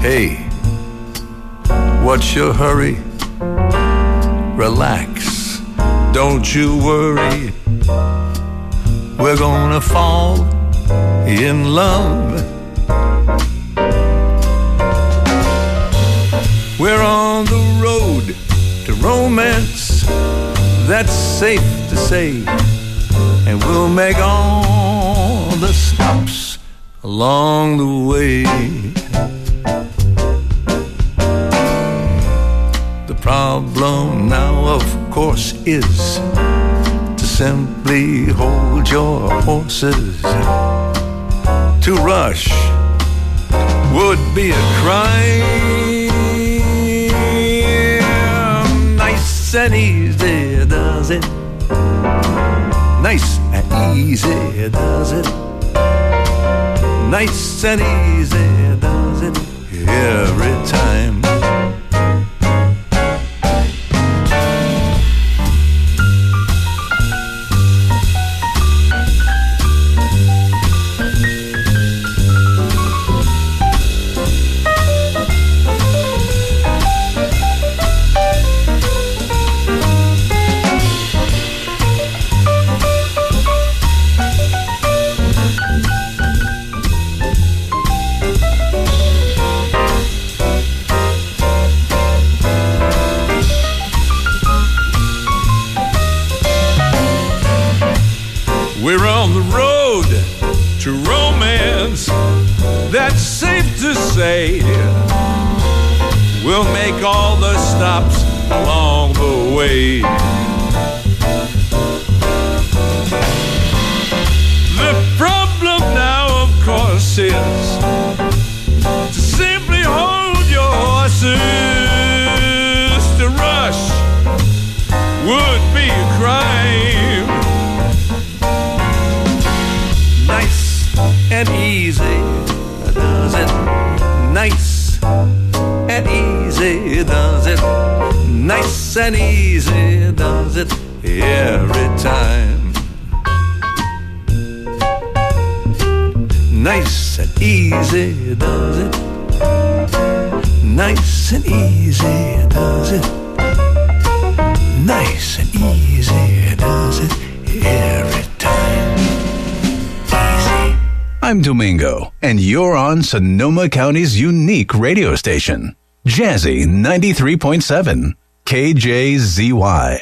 Hey, what's your hurry? Relax, don't you worry. We're gonna fall in love. We're on the road to romance, that's safe to say. And we'll make all the stops along the way. The problem now, of course, is to simply hold your horses. To rush would be a crime. Nice and easy does it. Nice and easy does it. Nice and easy does it every time. We're on the road to romance, that's safe to say. We'll make all the stops along the way. The problem now, of course, is to simply hold your horses. To rush would be a crime. Nice and easy does it. Nice and easy does it. Nice and easy does it every time. Nice and easy does it. Nice and easy does it. Nice and easy does it every time. I'm Domingo, and you're on Sonoma County's unique radio station, Jazzy 93.7, KJZY.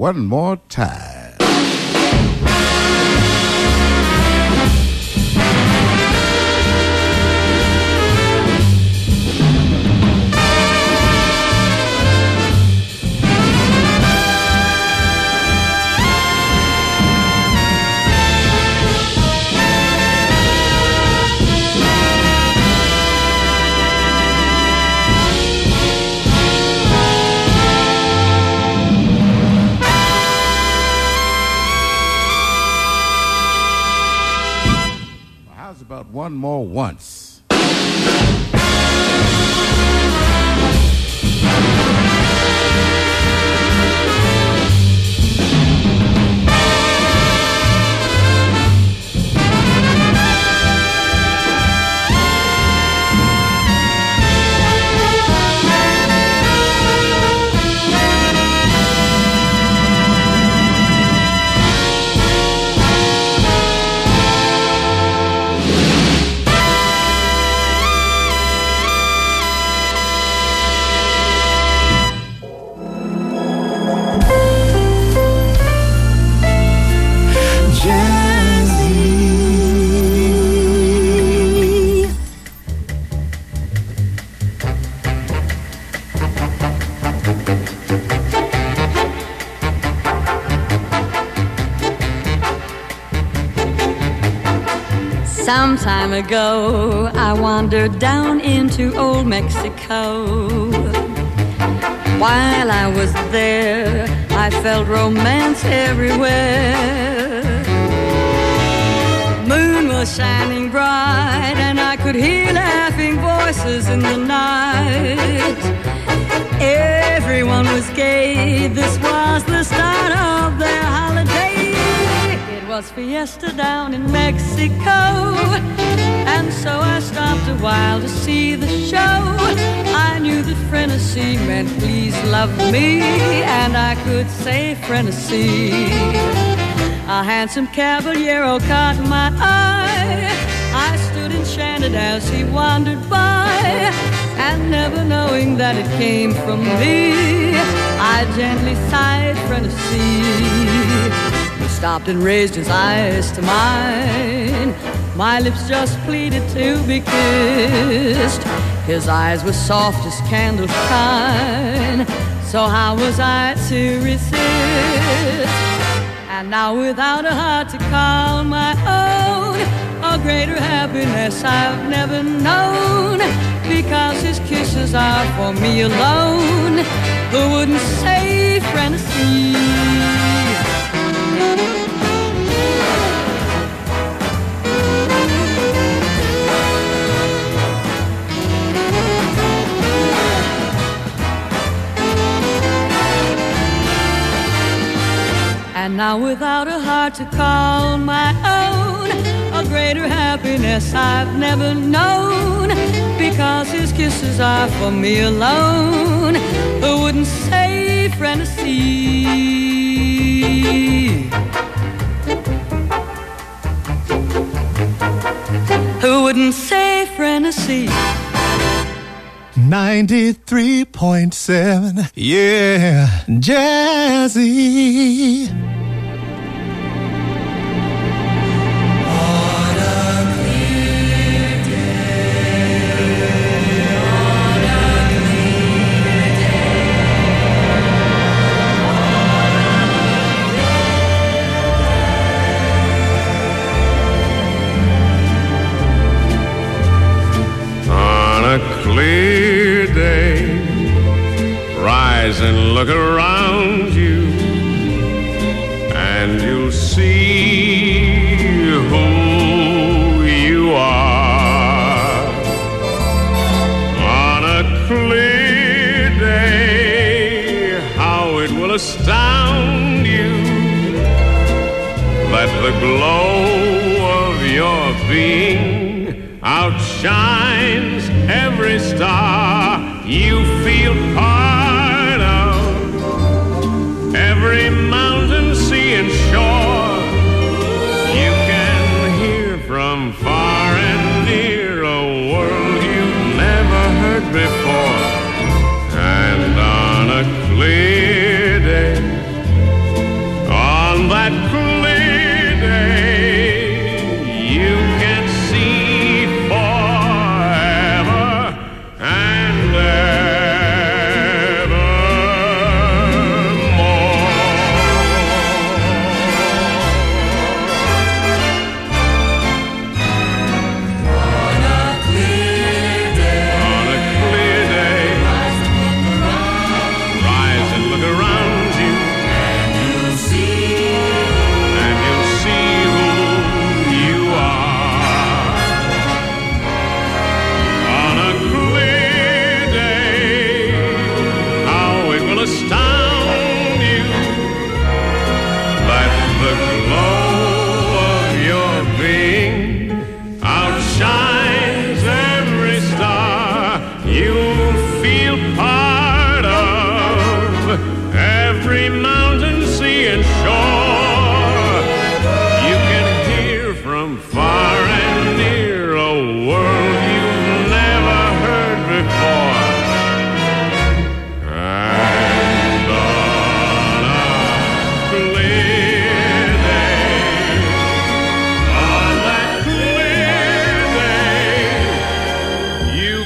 one more time. One more once. Some time ago, I wandered down into old Mexico. While I was there, I felt romance everywhere. Moon was shining bright, and I could hear laughing voices in the night. Everyone was gay, this was the start of their holiday. It was fiesta down in Mexico, and so I stopped a while to see the show. I knew that frenesy meant please love me, and I could say frenesy. A handsome caballero caught my eye. I stood enchanted as he wandered by, and never knowing that it came from me, I gently sighed frenesy. He stopped and raised his eyes to mine. My lips just pleaded to be kissed. His eyes were soft as candle shine, so how was I to resist? And now without a heart to call my own, a greater happiness I've never known, because his kisses are for me alone. Who wouldn't say frenesy? And now without a heart to call my own, a greater happiness I've never known, because his kisses are for me alone. Who wouldn't say frenesy? Who wouldn't say frenesy? 93.7, yeah, Jazzy. Clear day, rise and look around you, and you'll see who you are. On a clear day, how it will astound you that the glow of your being outshines every star you feel part of, every mountain, sea, and shore. You can hear from far and near a world you've never heard before. And on a clear day,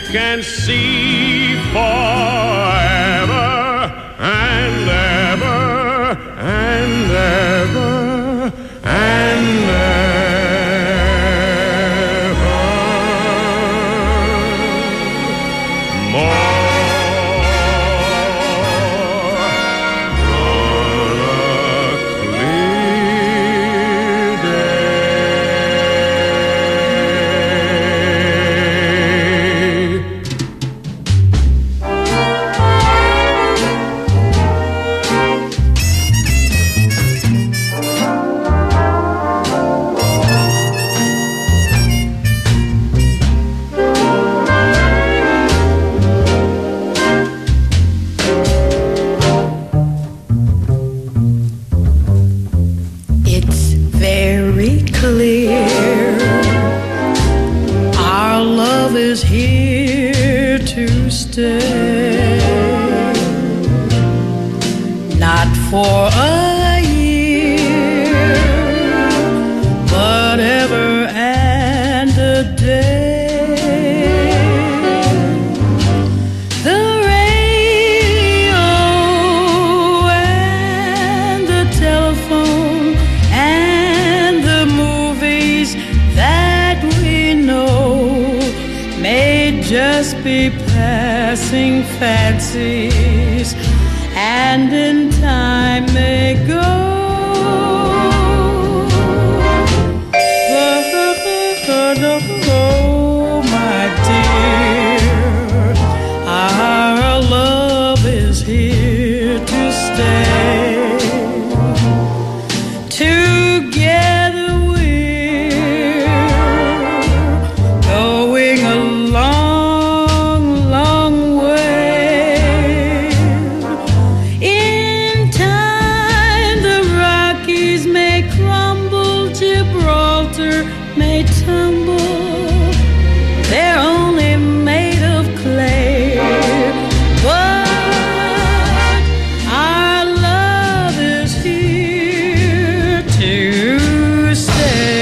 can see forever and ever and ever and ever more. Not for a year, but ever and a day. The radio and the telephone and the movies that we know may just be passing fancies, and in time they go. Oh, my dear, our love is here to stay. Together we're going along, long way. In time the Rockies may crumble, Gibraltar may tumble. They're only made of clay, but our love is here to stay.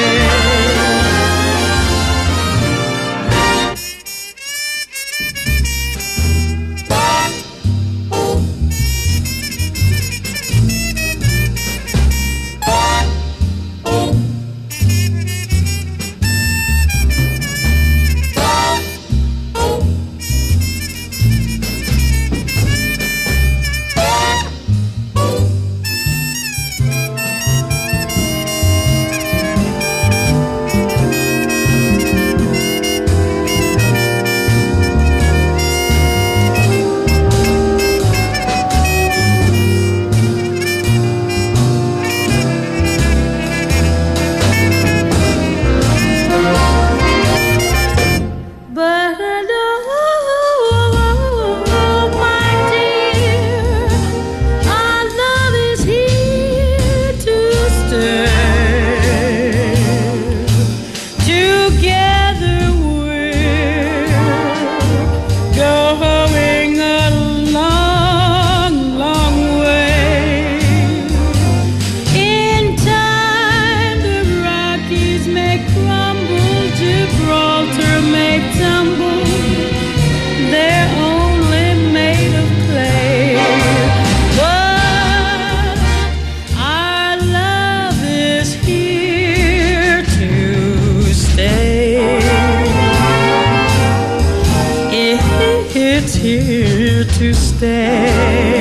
It's here to stay.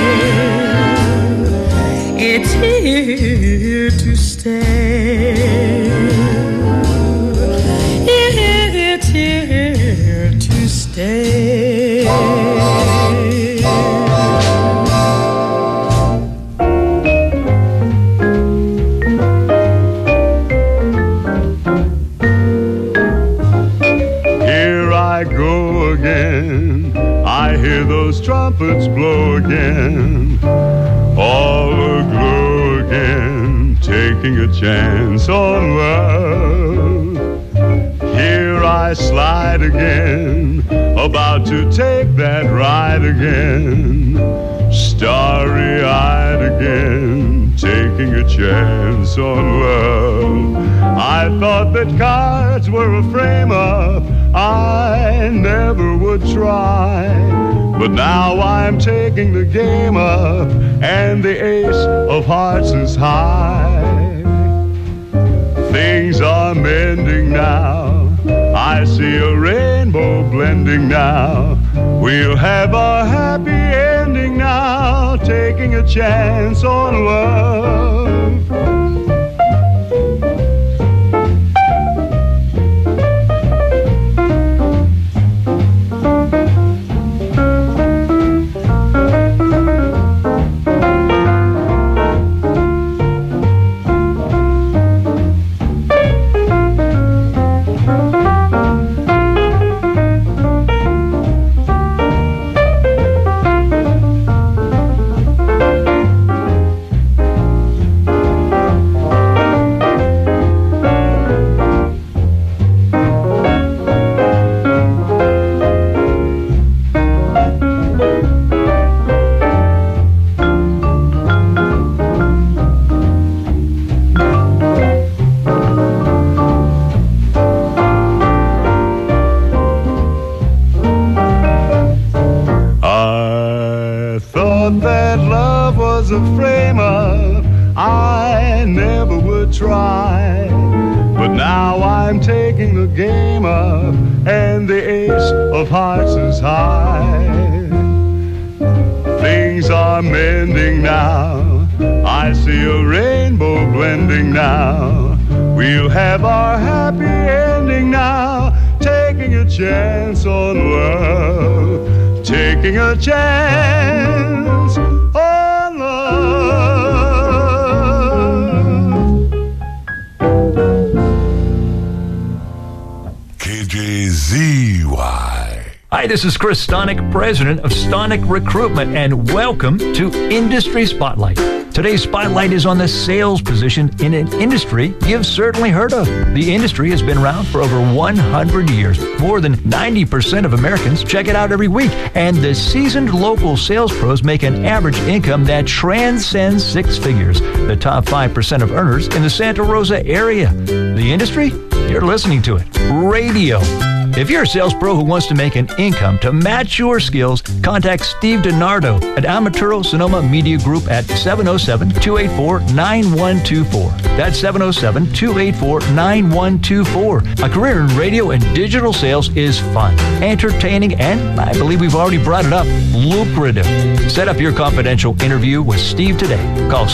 It's here to stay. It's here to stay. Here I go again. I hear those trumpets blow again, all aglow again, taking a chance on love. Here I slide again, about to take that ride again, starry-eyed again, taking a chance on love. I thought that cards were a frame-up I never would would try. But now I'm taking the game up, and the ace of hearts is high. Things are mending now, I see a rainbow blending now. We'll have a happy ending now, taking a chance on love. Chance on love, taking a chance on love. KJZY. Hi, this is Chris Stonick, president of Stonick Recruitment, and welcome to Industry Spotlight. Today's spotlight is on the sales position in an industry you've certainly heard of. The industry has been around for over 100 years. More than 90% of Americans check it out every week, and the seasoned local sales pros make an average income that transcends six figures. The top 5% of earners in the Santa Rosa area. The industry? You're listening to it. Radio. If you're a sales pro who wants to make an income to match your skills, contact Steve DiNardo at Amaturo Sonoma Media Group at 707-284-9124. That's 707-284-9124. A career in radio and digital sales is fun, entertaining, and I believe we've already brought it up, lucrative. Set up your confidential interview with Steve today. Call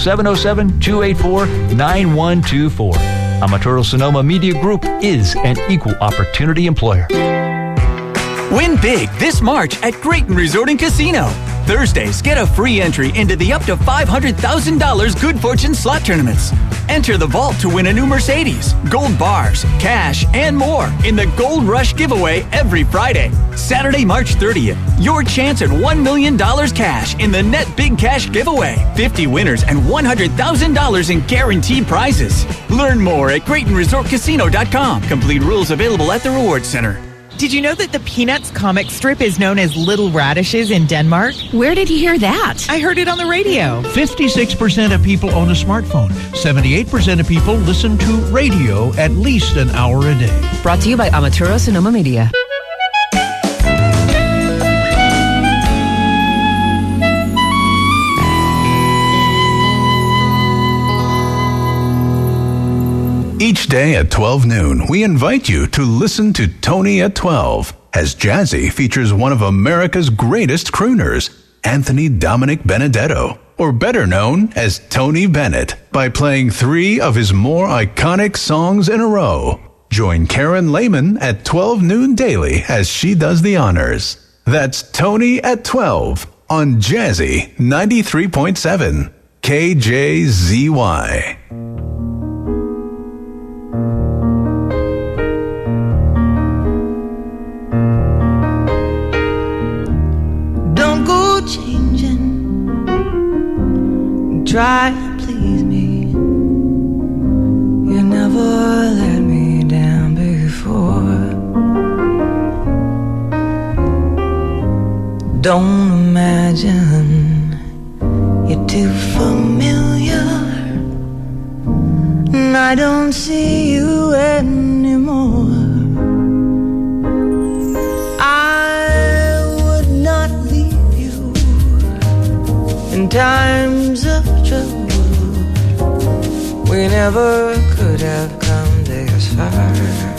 707-284-9124. Amaturo Sonoma Media Group is an equal opportunity employer. Win big this March at Grayton Resort and Casino. Thursdays, get a free entry into the up to $500,000 Good Fortune slot tournaments. Enter the vault to win a new Mercedes, gold bars, cash, and more in the Gold Rush giveaway every Friday. Saturday, March 30th, your chance at $1 million cash in the Net Big Cash giveaway. 50 winners and $100,000 in guaranteed prizes. Learn more at GraytonResortCasino.com. Complete rules available at the Rewards Center. Did you know that the Peanuts comic strip is known as Little Radishes in Denmark? Where did you hear that? I heard it on the radio. 56% of people own a smartphone. 78% of people listen to radio at least an hour a day. Brought to you by Amaturo Sonoma Media. Each day at 12 noon, we invite you to listen to Tony at 12, as Jazzy features one of America's greatest crooners, Anthony Dominic Benedetto, or better known as Tony Bennett, by playing 3 of his more iconic songs in a row. Join Karen Lehman at 12 noon daily as she does the honors. That's Tony at 12 on Jazzy 93.7 KJZY. Try to please me. You never let me down before. Don't imagine you're too familiar, and I don't see you anymore. I times of trouble, we never could have come this far.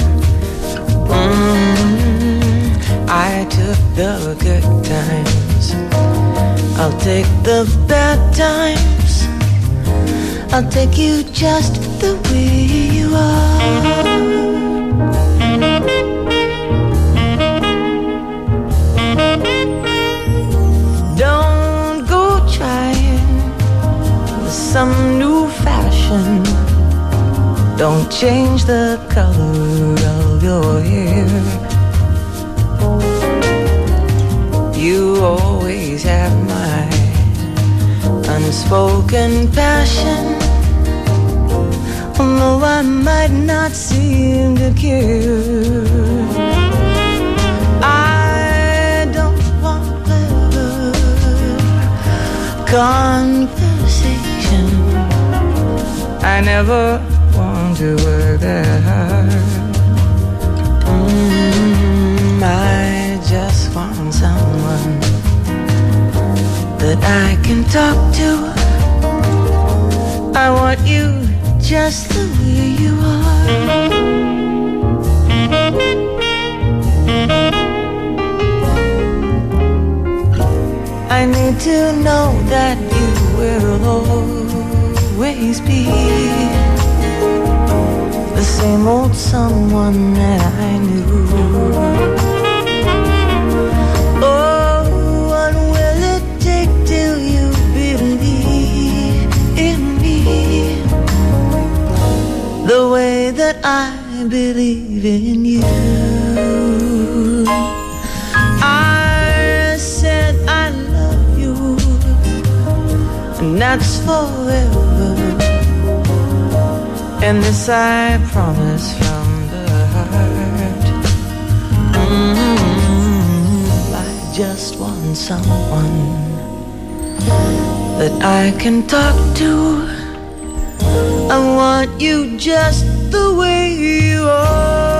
I took the good times, I'll take the bad times. I'll take you just the way you are. Don't go trying some new fashion. Don't change the color of your hair. You always have my unspoken passion, although I might not seem to care. I don't want clever conversation. I never want to work that hard. I just want someone that I can talk to. I want you just the way you are. I need to know that you will always be the same old someone that I knew. Oh, what will it take till you believe in me the way that I believe in you? I said I love you, and that's forever, and this I promise from the heart. I just want someone that I can talk to. I want you just the way you are.